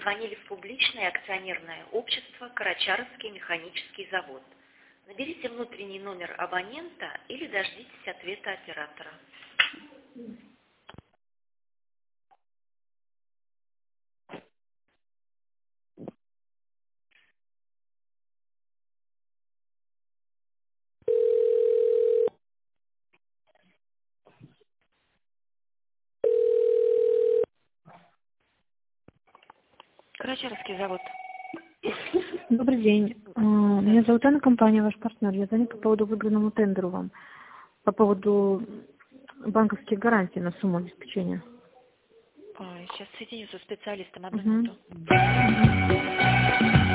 позвонили в публичное акционерное общество «Карачаровский механический завод». Наберите внутренний номер абонента или дождитесь ответа оператора. Карачаровский завод. Добрый день. Меня зовут Анна, компания «Ваш партнер». Я звоню по поводу выигранному тендеру вам. По поводу банковских гарантий на сумму обеспечения. Ой, сейчас соединю со специалистом. Одну Мгм. минуту.